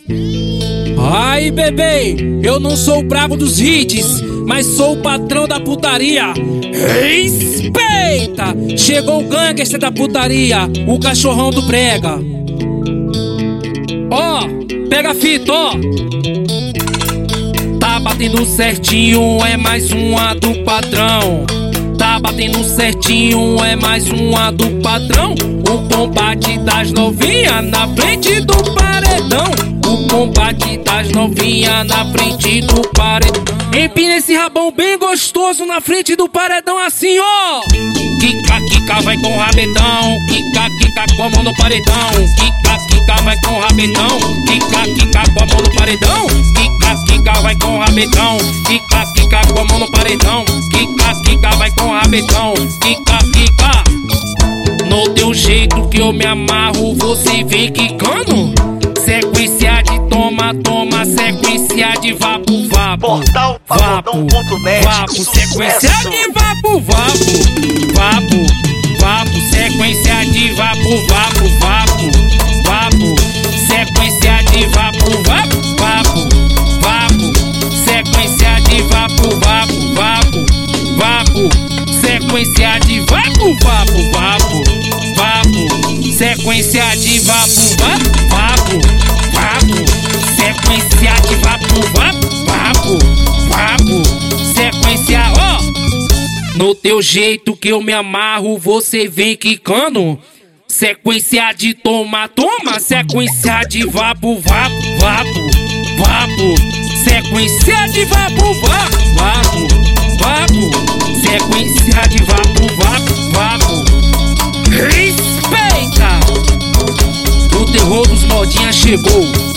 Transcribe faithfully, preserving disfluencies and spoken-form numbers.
Ai, bebê, eu não sou o brabo dos hits, mas sou o patrão da putaria. Respeita! Chegou o gangster da putaria, o cachorrão do brega. Ó, oh, pega a fita, ó. Tá batendo certinho, é mais uma do patrão. Tá batendo certinho, é mais uma do patrão. O combate das novinhas na frente do paredão. O combate das novinhas na frente do paredão. Empina esse rabão bem gostoso na frente do paredão assim, ó. Kika, kika, vai com o rabetão. Kika, kika, com a mão no paredão. Kika, kika, vai com o rabetão. Kika, kika, com a mão no paredão. Kika, kika, vai com o rabetão. Kika, kika, com a mão no paredão. Kika, kika, vai com o rabetão. Kika, kika. No teu jeito que eu me amarro, você vem quicando. Sequência de toma, toma, sequência de vapo, vapo. Portal Pagodão ponto net. Vapo, sequência de vapo, vapo. Vapo, vapo, sequência de vapo, vapo, vapo. Vapo, sequência de vapo, vapo, vapo. Vapo, sequência de vapo, vapo, vapo. Vapo, sequência de vapo, vapo, vapo. Vapo, sequência de vapo, vapo, vapo. Vapo, sequência de vapo, vapo, vapo. Vapo, sequência, ó. No teu jeito que eu me amarro, você vem quicando. Sequência de toma, toma, sequência de vapo, vapo, vapo. Vapo, sequência de vapo, vapo, vapo. Vapo, sequência de vapo, vapo, vapo. Respeita! O terror dos modinhas chegou.